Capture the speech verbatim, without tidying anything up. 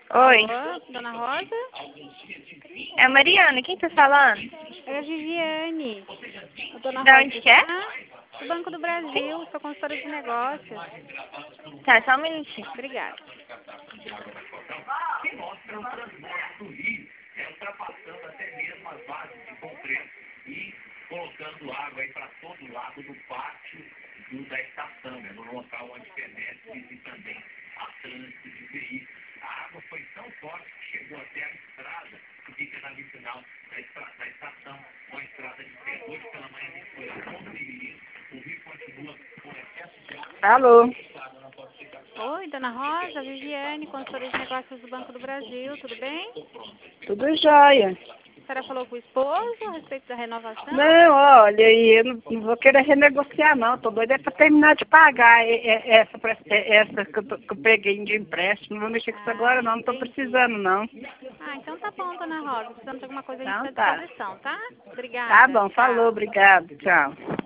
Oi. Alô, dona Rosa? É a Mariana, quem tá falando? É a Viviane. A dona Da Rosa onde que é? está? Do Banco do Brasil, sou consultora de negócios. Tá, só um minutinho. Obrigada. Ultrapassando até mesmo as bases de concreto e colocando água aí para todo lado do pátio do, da estação, né, no local onde pedestres e também a trânsito de veículos. A água foi tão forte que chegou até a estrada, que fica na vicinal da, estra, da estação, uma estrada de terra. Hoje pela manhã a gente foi a Conselheiro, o rio continua com excesso de água. Alô? Oi, dona Rosa, Viviane, consultora de negócios do Banco do Brasil, tudo bem? Tudo jóia. A senhora falou com o esposo a respeito da renovação? Não, olha, eu não, não vou querer renegociar não, tô doida é para terminar de pagar e- e- essa, pre- essa que eu, tô- que eu peguei de empréstimo, não vou mexer com isso agora não, não tô entendi. precisando não. Ah, então tá bom, dona Rosa. Precisando de alguma coisa, a gente Então está à tá. disposição, tá? Obrigada. Tá bom, Tchau. falou, obrigado, tchau.